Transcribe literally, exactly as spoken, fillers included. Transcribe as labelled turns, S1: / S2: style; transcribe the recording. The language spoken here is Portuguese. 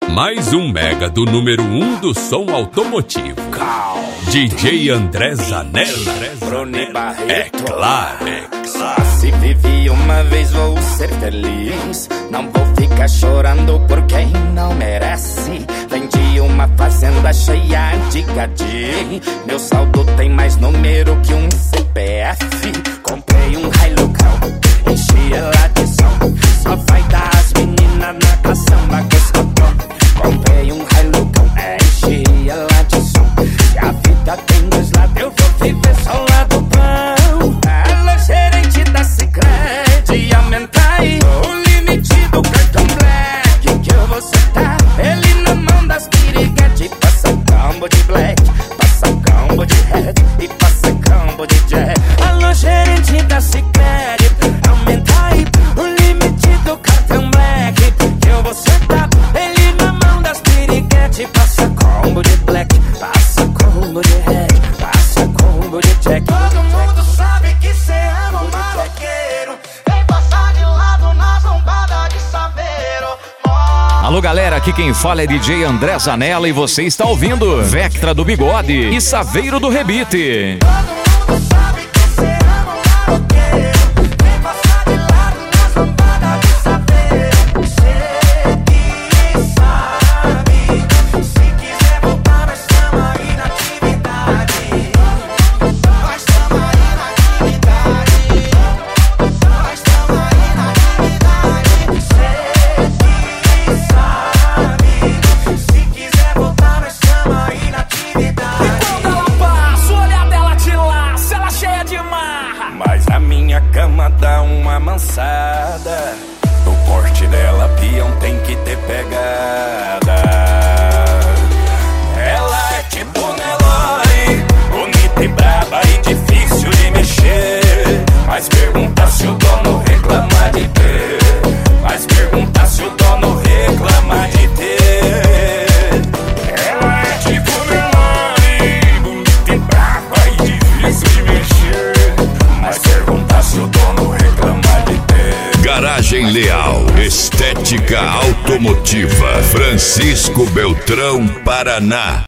S1: Mais um mega do número um do som automotivo. D J André Zanella. É claro, é claro.
S2: Se vivi uma vez, vou ser feliz. Não vou ficar chorando por quem não merece. Vendi uma fazenda cheia de gadi. Meu saldo tem mais número que um C P F. Comprei um Hilux, enchi ela de som. Só vai dar as meninas na caçamba que escutou. Comprei um Hilux, enchi ela de som. Se a vida tem dois lados, eu vou viver só o lado bom. Alô, gerente da Sicredi, aumenta aí o limite do cartão black que eu vou sentar. Ele na mão das piriguete, passa combo de black, passa combo de red e passa combo de jack. Alô, gerente da Sicredi, aumenta aí o limite do cartão black que eu vou sentar. Ele na mão das piriguete, passa combo de black, passa combo de red, passa combo de jack. Todo mundo sabe que cê ama um maloqueiro. Vem passar de lado na zombada de Saveiro.
S3: Alô galera, aqui quem fala é D J André Zanella e você está ouvindo Vectra do Bigode e Saveiro do Rebite.
S2: Todo mundo sabe que cê ama um maloqueiro. Vem passar de lado na zombada de Saveiro. Cê que sabe. Se quiser voltar, nós tamo aí na atividade. Nós tamo aí na atividade. Nós tamo aí na atividade. Cê que sabe. Se quiser voltar, nós tamo aí na atividade.
S4: E quando ela passa, o olhar dela te laça, ela cheia de marra.
S2: Mas a minha cama dá uma mansada. O porte dela, peão, tem que ter pegada. Ela é tipo Nelore, bonita e braba e difícil de mexer. Mas pergunta se o dono reclama de ter. Mas pergunta se o dono reclama de ter. Ela é tipo Nelore, bonita e braba e difícil de mexer. Mas pergunta se o dono reclama de ter.
S1: Garagem Leal, estética automotiva, Francisco Beltrão, Paraná.